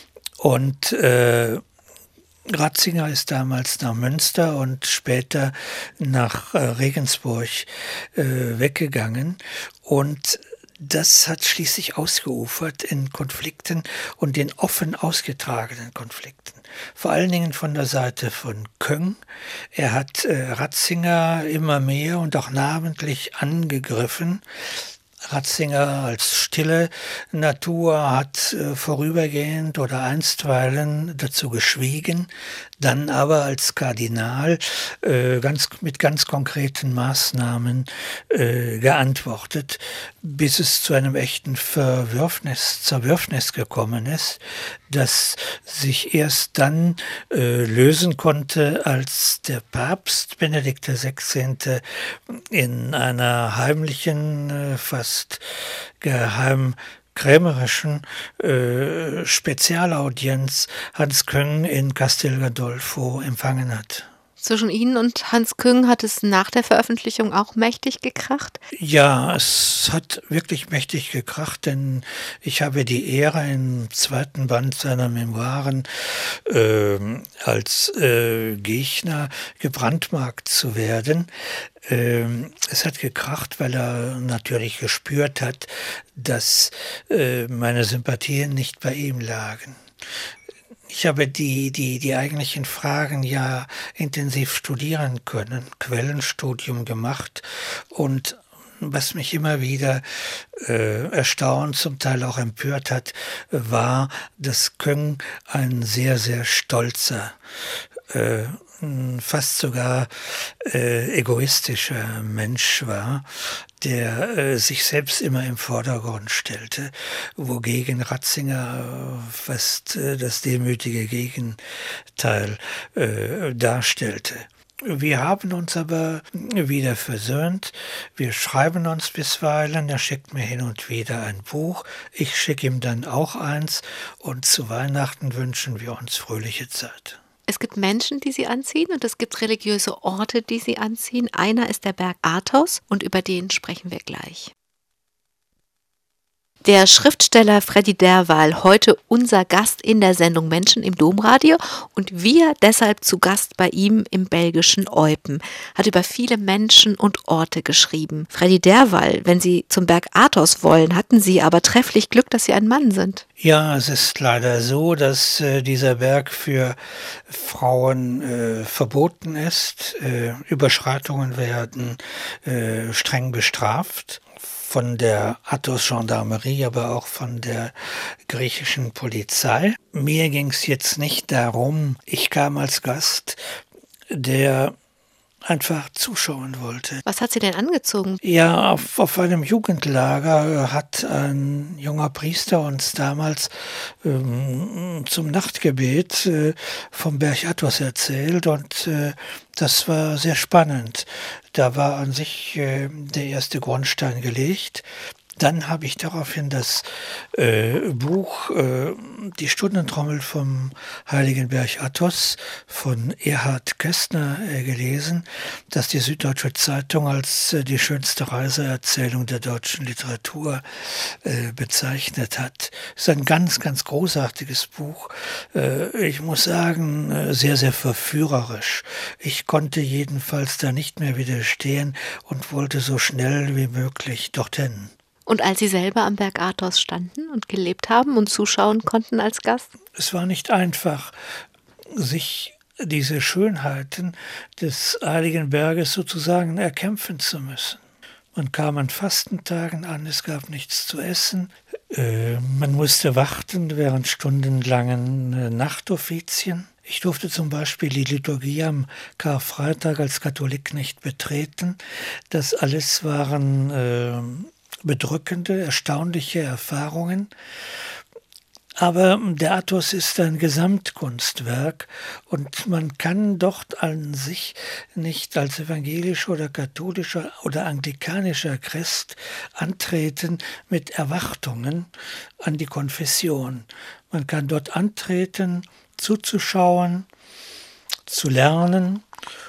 Und äh, Ratzinger ist damals nach Münster und später nach äh, Regensburg äh, weggegangen und das hat schließlich ausgeufert in Konflikten und in offen ausgetragenen Konflikten. Vor allen Dingen von der Seite von Küng. Er hat äh, Ratzinger immer mehr und auch namentlich angegriffen. Ratzinger als stille Natur hat äh, vorübergehend oder einstweilen dazu geschwiegen, dann aber als Kardinal äh, ganz, mit ganz konkreten Maßnahmen äh, geantwortet, bis es zu einem echten Verwürfnis, Zerwürfnis gekommen ist, das sich erst dann äh, lösen konnte, als der Papst Benedikt der Sechzehnte in einer heimlichen, äh, fast geheim krämerischen äh, Spezialaudienz Hans Küng in Castel Gandolfo empfangen hat. Zwischen Ihnen und Hans Küng hat es nach der Veröffentlichung auch mächtig gekracht? Ja, es hat wirklich mächtig gekracht, denn ich habe die Ehre, im zweiten Band seiner Memoiren äh, als äh, Gegner gebrandmarkt zu werden. Äh, es hat gekracht, weil er natürlich gespürt hat, dass äh, meine Sympathien nicht bei ihm lagen. Ich habe die, die, die eigentlichen Fragen ja intensiv studieren können, Quellenstudium gemacht und was mich immer wieder äh, erstaunt, zum Teil auch empört hat, war, dass Küng ein sehr, sehr stolzer, äh, fast sogar äh, egoistischer Mensch war, der äh, sich selbst immer im Vordergrund stellte, wogegen Ratzinger äh, fast äh, das demütige Gegenteil äh, darstellte. Wir haben uns aber wieder versöhnt. Wir schreiben uns bisweilen. Er schickt mir hin und wieder ein Buch. Ich schicke ihm dann auch eins. Und zu Weihnachten wünschen wir uns fröhliche Zeit. Es gibt Menschen, die sie anziehen, und es gibt religiöse Orte, die sie anziehen. Einer ist der Berg Athos, und über den sprechen wir gleich. Der Schriftsteller Freddy Derwall, heute unser Gast in der Sendung Menschen im Domradio, und wir deshalb zu Gast bei ihm im belgischen Eupen, hat über viele Menschen und Orte geschrieben. Freddy Derwall, wenn Sie zum Berg Athos wollen, hatten Sie aber trefflich Glück, dass Sie ein Mann sind. Ja, es ist leider so, dass äh, dieser Berg für Frauen äh, verboten ist. Äh, Überschreitungen werden äh, streng bestraft. Von der Athos-Gendarmerie, aber auch von der griechischen Polizei. Mir ging es jetzt nicht darum, ich kam als Gast, der einfach zuschauen wollte. Was hat Sie denn angezogen? Ja, auf, auf einem Jugendlager hat ein junger Priester uns damals ähm, zum Nachtgebet äh, vom Berg Athos erzählt, und äh, das war sehr spannend. Da war an sich äh, der erste Grundstein gelegt. Dann habe ich daraufhin das äh, Buch äh, Die Stundentrommel vom Heiligen Berg Athos von Erhard Kästner äh, gelesen, das die Süddeutsche Zeitung als äh, die schönste Reiseerzählung der deutschen Literatur äh, bezeichnet hat. Es ist ein ganz, ganz großartiges Buch. Äh, ich muss sagen, äh, sehr, sehr verführerisch. Ich konnte jedenfalls da nicht mehr widerstehen und wollte so schnell wie möglich dorthin. Und als Sie selber am Berg Athos standen und gelebt haben und zuschauen konnten als Gast? Es war nicht einfach, sich diese Schönheiten des Heiligen Berges sozusagen erkämpfen zu müssen. Man kam an Fastentagen an, es gab nichts zu essen. Äh, man musste warten während stundenlangen äh, Nachtoffizien. Ich durfte zum Beispiel die Liturgie am Karfreitag als Katholik nicht betreten. Das alles waren äh, bedrückende, erstaunliche Erfahrungen. Aber der Athos ist ein Gesamtkunstwerk, und man kann dort an sich nicht als evangelischer oder katholischer oder anglikanischer Christ antreten mit Erwartungen an die Konfession. Man kann dort antreten, zuzuschauen, zu lernen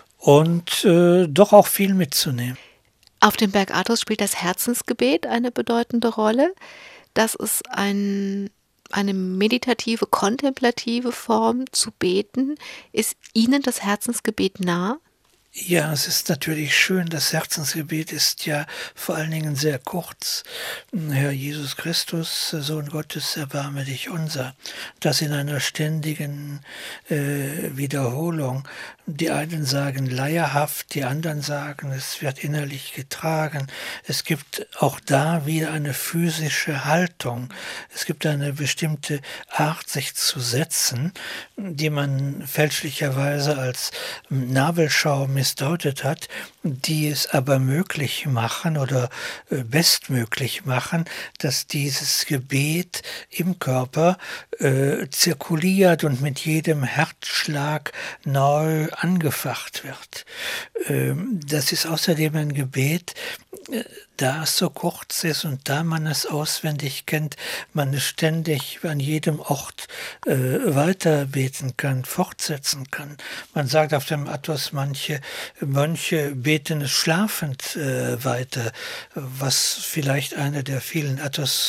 und äh, doch auch viel mitzunehmen. Auf dem Berg Athos spielt das Herzensgebet eine bedeutende Rolle. Das ist ein, eine meditative, kontemplative Form zu beten. Ist Ihnen das Herzensgebet nah? Ja, es ist natürlich schön. Das Herzensgebet ist ja vor allen Dingen sehr kurz. Herr Jesus Christus, Sohn Gottes, erbarme dich unser. Das in einer ständigen äh, Wiederholung. Die einen sagen leierhaft, die anderen sagen, es wird innerlich getragen. Es gibt auch da wieder eine physische Haltung. Es gibt eine bestimmte Art, sich zu setzen, die man fälschlicherweise als Nabelschau missdeutet hat, die es aber möglich machen oder äh, bestmöglich machen, dass dieses Gebet im Körper äh, zirkuliert und mit jedem Herzschlag neu angefacht wird. Ähm, das ist außerdem ein Gebet, äh, da es so kurz ist und da man es auswendig kennt, man es ständig an jedem Ort äh, weiter beten kann, fortsetzen kann. Man sagt auf dem Athos, manche Mönche beten es schlafend äh, weiter, was vielleicht eine der vielen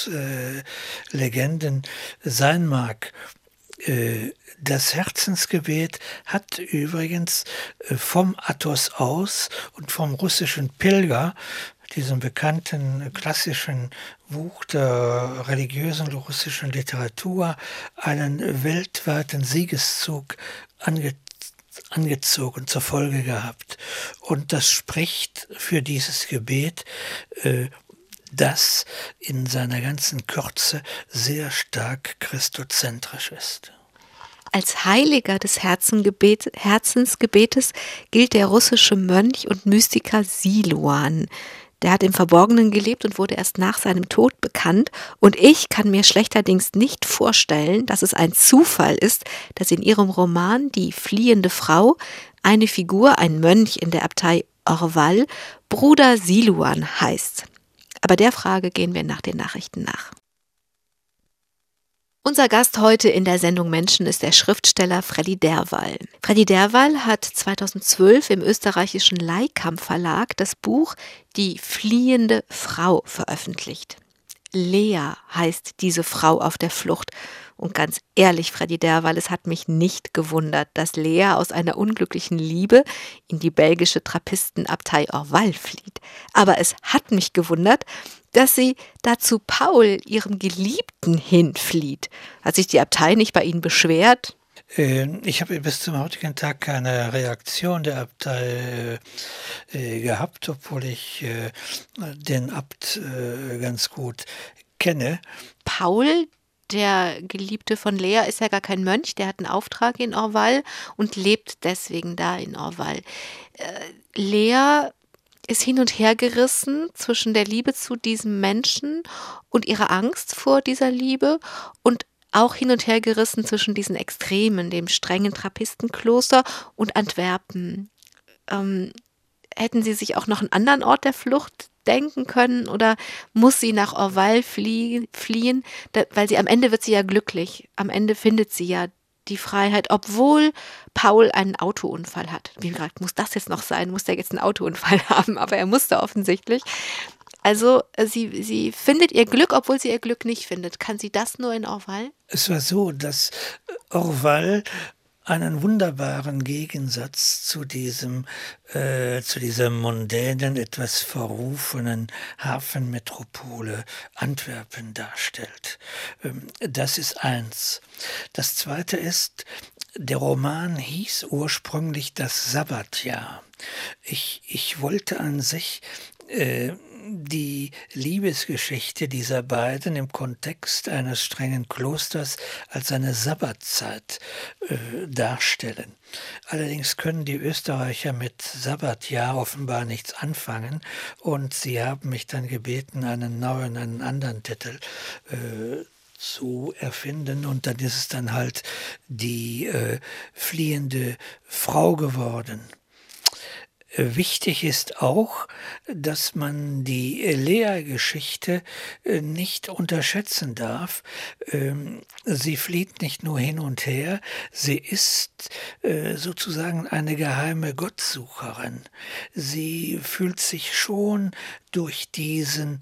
Athos-Legenden äh, sein mag. Äh, Das Herzensgebet hat übrigens äh, vom Athos aus und vom russischen Pilger, diesem bekannten klassischen Buch der religiösen russischen Literatur, einen weltweiten Siegeszug ange angezogen, zur Folge gehabt. Und das spricht für dieses Gebet, äh, das in seiner ganzen Kürze sehr stark christozentrisch ist. Als Heiliger des Herzensgebetes gilt der russische Mönch und Mystiker Siluan. Der hat im Verborgenen gelebt und wurde erst nach seinem Tod bekannt. Und ich kann mir schlechterdings nicht vorstellen, dass es ein Zufall ist, dass in ihrem Roman Die fliehende Frau eine Figur, ein Mönch in der Abtei Orval, Bruder Siluan heißt. Aber der Frage gehen wir nach den Nachrichten nach. Unser Gast heute in der Sendung Menschen ist der Schriftsteller Freddy Derwall. Freddy Derwall hat zweitausendzwölf im österreichischen Leikam Verlag das Buch Die fliehende Frau veröffentlicht. Lea heißt diese Frau auf der Flucht. Und ganz ehrlich, Freddy Derwall, es hat mich nicht gewundert, dass Lea aus einer unglücklichen Liebe in die belgische Trappistenabtei Orval flieht. Aber es hat mich gewundert, dass sie dazu Paul, ihrem Geliebten, hinflieht. Hat sich die Abtei nicht bei Ihnen beschwert? Ich habe bis zum heutigen Tag keine Reaktion der Abtei äh, gehabt, obwohl ich äh, den Abt äh, ganz gut kenne. Paul, der Geliebte von Lea, ist ja gar kein Mönch, der hat einen Auftrag in Orval und lebt deswegen da in Orval. Äh, Lea ist hin und her gerissen zwischen der Liebe zu diesem Menschen und ihrer Angst vor dieser Liebe und auch hin und her gerissen zwischen diesen Extremen, dem strengen Trappistenkloster und Antwerpen. Ähm, hätten Sie sich auch noch einen anderen Ort der Flucht denken können oder muss sie nach Orval flie- fliehen? Da, weil sie am Ende wird sie ja glücklich. Am Ende findet sie ja die Freiheit, obwohl Paul einen Autounfall hat. Wie gesagt, muss das jetzt noch sein? Muss der jetzt einen Autounfall haben? Aber er musste offensichtlich. Also sie, sie findet ihr Glück, obwohl sie ihr Glück nicht findet. Kann sie das nur in Orval? Es war so, dass Orval einen wunderbaren Gegensatz zu diesem, äh, zu dieser mondänen, etwas verrufenen Hafenmetropole Antwerpen darstellt. Ähm, das ist eins. Das zweite ist, der Roman hieß ursprünglich Das Sabbatjahr. Ich, ich wollte an sich äh, die Liebesgeschichte dieser beiden im Kontext eines strengen Klosters als eine Sabbatzeit äh, darstellen. Allerdings können die Österreicher mit Sabbatjahr offenbar nichts anfangen und sie haben mich dann gebeten, einen neuen, einen anderen Titel äh, zu erfinden und dann ist es dann halt die äh, fliehende Frau geworden. Wichtig ist auch, dass man die Lea-Geschichte nicht unterschätzen darf. Sie flieht nicht nur hin und her, sie ist sozusagen eine geheime Gottsucherin. Sie fühlt sich schon durch diesen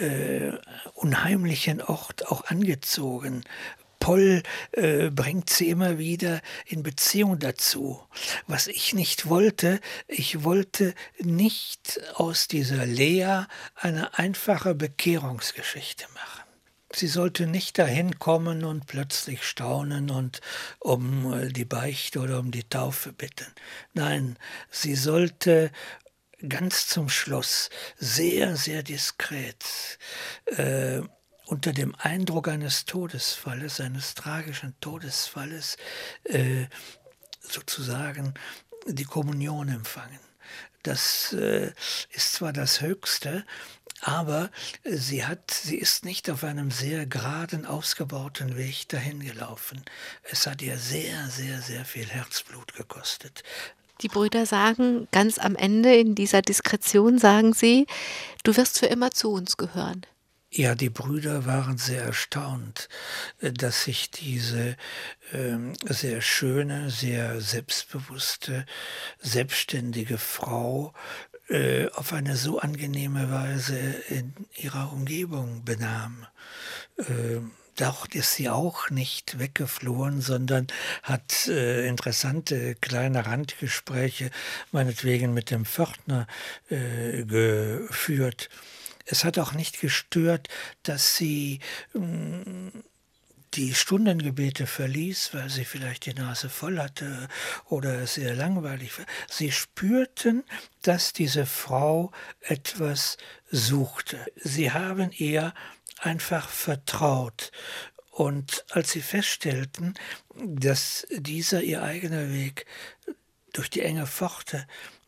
unheimlichen Ort auch angezogen. Poll äh, bringt sie immer wieder in Beziehung dazu. Was ich nicht wollte, ich wollte nicht aus dieser Lea eine einfache Bekehrungsgeschichte machen. Sie sollte nicht dahin kommen und plötzlich staunen und um die Beichte oder um die Taufe bitten. Nein, sie sollte ganz zum Schluss sehr, sehr diskret äh, unter dem Eindruck eines Todesfalles, eines tragischen Todesfalles, äh, sozusagen die Kommunion empfangen. Das äh, ist zwar das Höchste, aber sie hat, sie ist nicht auf einem sehr geraden, ausgebauten Weg dahin gelaufen. Es hat ihr sehr, sehr, sehr viel Herzblut gekostet. Die Brüder sagen ganz am Ende in dieser Diskretion, sagen sie, du wirst für immer zu uns gehören. Ja, die Brüder waren sehr erstaunt, dass sich diese ähm, sehr schöne, sehr selbstbewusste, selbstständige Frau äh, auf eine so angenehme Weise in ihrer Umgebung benahm. Äh, Dort ist sie auch nicht weggeflohen, sondern hat äh, interessante kleine Randgespräche, meinetwegen mit dem Pförtner, äh, geführt. Es hat auch nicht gestört, dass sie mh, die Stundengebete verließ, weil sie vielleicht die Nase voll hatte oder es sehr langweilig war. Sie spürten, dass diese Frau etwas suchte. Sie haben ihr einfach vertraut. Und als sie feststellten, dass dieser ihr eigener Weg durch die enge Pforte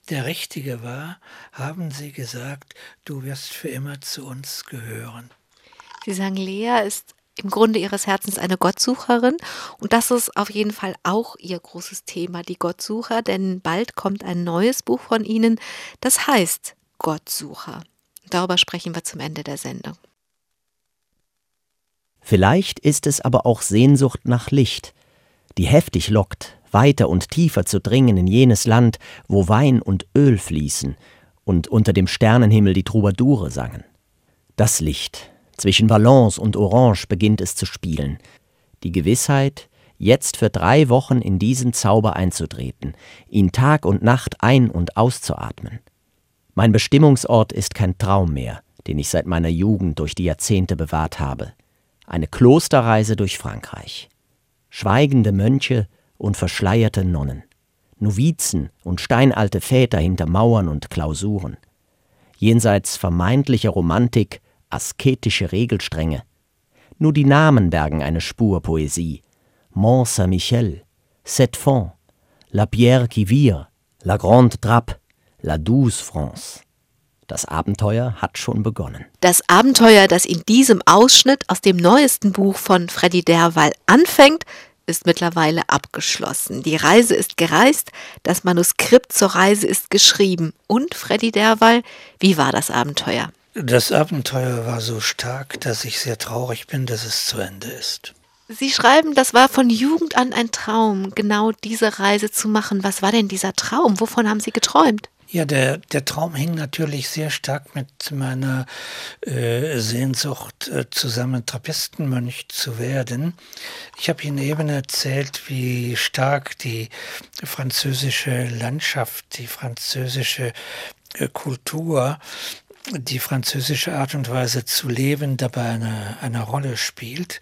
der richtige war, haben sie gesagt, du wirst für immer zu uns gehören. Sie sagen, Lea ist im Grunde ihres Herzens eine Gottsucherin und das ist auf jeden Fall auch ihr großes Thema, die Gottsucher, denn bald kommt ein neues Buch von ihnen, das heißt Gottsucher. Darüber sprechen wir zum Ende der Sendung. Vielleicht ist es aber auch Sehnsucht nach Licht, die heftig lockt, weiter und tiefer zu dringen in jenes Land, wo Wein und Öl fließen und unter dem Sternenhimmel die Troubadoure sangen. Das Licht, zwischen Valence und Orange beginnt es zu spielen. Die Gewissheit, jetzt für drei Wochen in diesen Zauber einzutreten, ihn Tag und Nacht ein- und auszuatmen. Mein Bestimmungsort ist kein Traum mehr, den ich seit meiner Jugend durch die Jahrzehnte bewahrt habe. Eine Klosterreise durch Frankreich. Schweigende Mönche und verschleierte Nonnen. Novizen und steinalte Väter hinter Mauern und Klausuren. Jenseits vermeintlicher Romantik asketische Regelstränge. Nur die Namen bergen eine Spur Poesie. Mont Saint-Michel, Sept Fonds, La Pierre qui vire, La Grande Trappe, La Douce France. Das Abenteuer hat schon begonnen. Das Abenteuer, das in diesem Ausschnitt aus dem neuesten Buch von Freddy Derwall anfängt, ist mittlerweile abgeschlossen. Die Reise ist gereist, das Manuskript zur Reise ist geschrieben. Und Freddy Derwall, wie war das Abenteuer? Das Abenteuer war so stark, dass ich sehr traurig bin, dass es zu Ende ist. Sie schreiben, das war von Jugend an ein Traum, genau diese Reise zu machen. Was war denn dieser Traum? Wovon haben Sie geträumt? Ja, der, der Traum hing natürlich sehr stark mit meiner äh, Sehnsucht, äh, zusammen Trappistenmönch zu werden. Ich habe Ihnen eben erzählt, wie stark die französische Landschaft, die französische äh, Kultur, die französische Art und Weise zu leben dabei eine, eine Rolle spielt.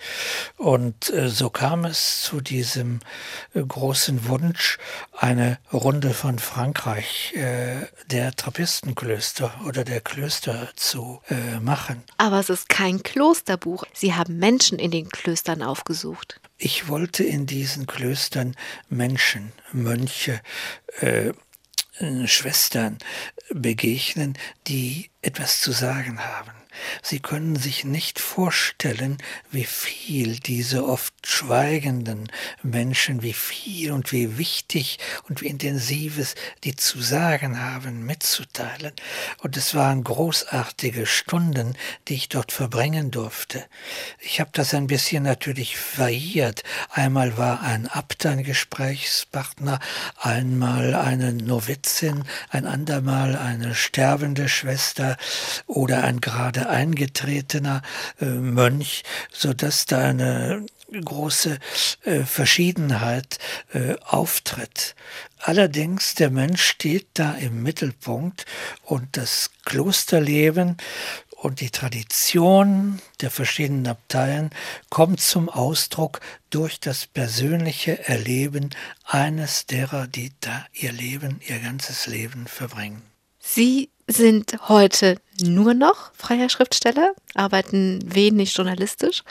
Und äh, so kam es zu diesem äh, großen Wunsch, eine Runde von Frankreich, äh, der Trappistenklöster oder der Klöster zu äh, machen. Aber es ist kein Klosterbuch. Sie haben Menschen in den Klöstern aufgesucht. Ich wollte in diesen Klöstern Menschen, Mönche, äh, Schwestern begegnen, die etwas zu sagen haben. Sie können sich nicht vorstellen, wie viel diese oft schweigenden Menschen, wie viel und wie wichtig und wie intensives die zu sagen haben, mitzuteilen. Und es waren großartige Stunden, die ich dort verbringen durfte. Ich habe das ein bisschen natürlich variiert. Einmal war ein Abt ein Gesprächspartner, einmal eine Novizin, ein andermal eine sterbende Schwester oder ein gerade eingetretener äh, Mönch, sodass da eine große äh, Verschiedenheit äh, auftritt. Allerdings, der Mensch steht da im Mittelpunkt und das Klosterleben und die Tradition der verschiedenen Abteien kommt zum Ausdruck durch das persönliche Erleben eines derer, die da ihr Leben, ihr ganzes Leben verbringen. Sie sind heute nur noch freier Schriftsteller, arbeiten wenig journalistisch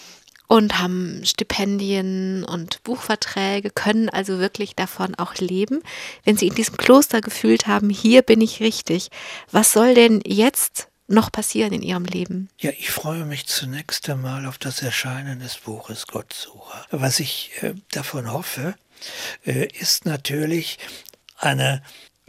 und haben Stipendien und Buchverträge, können also wirklich davon auch leben. Wenn Sie in diesem Kloster gefühlt haben, hier bin ich richtig, was soll denn jetzt noch passieren in Ihrem Leben? Ja, ich freue mich zunächst einmal auf das Erscheinen des Buches Gottsucher. Was ich äh, davon hoffe, äh, ist natürlich eine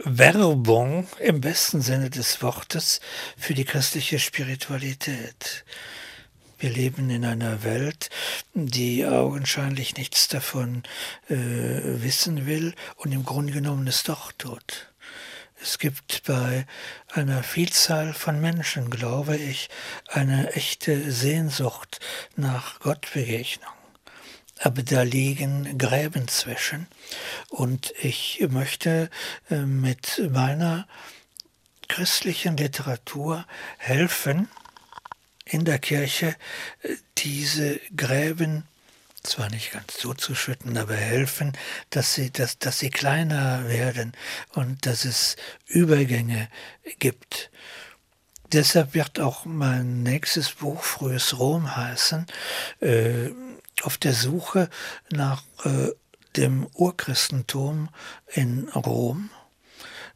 Werbung im besten Sinne des Wortes für die christliche Spiritualität. Wir leben in einer Welt, die augenscheinlich nichts davon äh, wissen will und im Grunde genommen es doch tut. Es gibt bei einer Vielzahl von Menschen, glaube ich, eine echte Sehnsucht nach Gottbegegnung. Aber da liegen Gräben zwischen und ich möchte äh, mit meiner christlichen Literatur helfen, in der Kirche äh, diese Gräben zwar nicht ganz zuzuschütten, aber helfen, dass sie, dass, dass sie kleiner werden und dass es Übergänge gibt. Deshalb wird auch mein nächstes Buch Frühes Rom heißen, äh, auf der Suche nach äh, dem Urchristentum in Rom.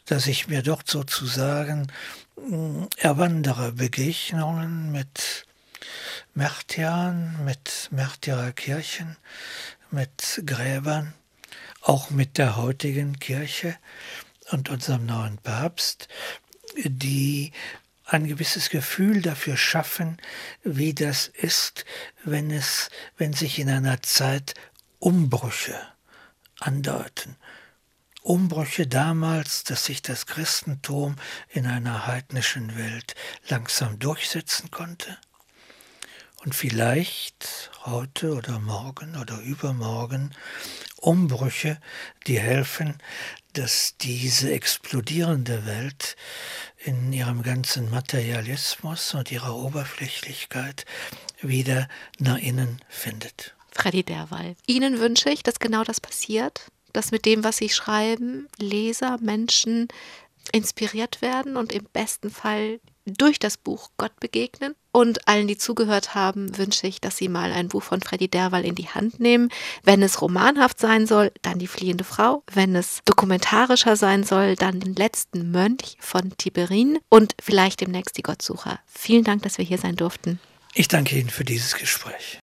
dass ich mir dort sozusagen erwandere Begegnungen mit Märtyrern, mit Märtyrerkirchen, mit Gräbern, auch mit der heutigen Kirche und unserem neuen Papst, die ein gewisses Gefühl dafür schaffen, wie das ist, wenn es, wenn sich in einer Zeit Umbrüche andeuten. Umbrüche damals, dass sich das Christentum in einer heidnischen Welt langsam durchsetzen konnte. Und vielleicht heute oder morgen oder übermorgen Umbrüche, die helfen, dass diese explodierende Welt in ihrem ganzen Materialismus und ihrer Oberflächlichkeit wieder nach innen findet. Freddy Derwall, Ihnen wünsche ich, dass genau das passiert, dass mit dem, was Sie schreiben, Leser, Menschen inspiriert werden und im besten Fall durch das Buch Gott begegnen. Und allen, die zugehört haben, wünsche ich, dass Sie mal ein Buch von Freddy Derwall in die Hand nehmen. Wenn es romanhaft sein soll, dann Die fliehende Frau. Wenn es dokumentarischer sein soll, dann Den letzten Mönch von Tiberin und vielleicht demnächst Die Gottsucher. Vielen Dank, dass wir hier sein durften. Ich danke Ihnen für dieses Gespräch.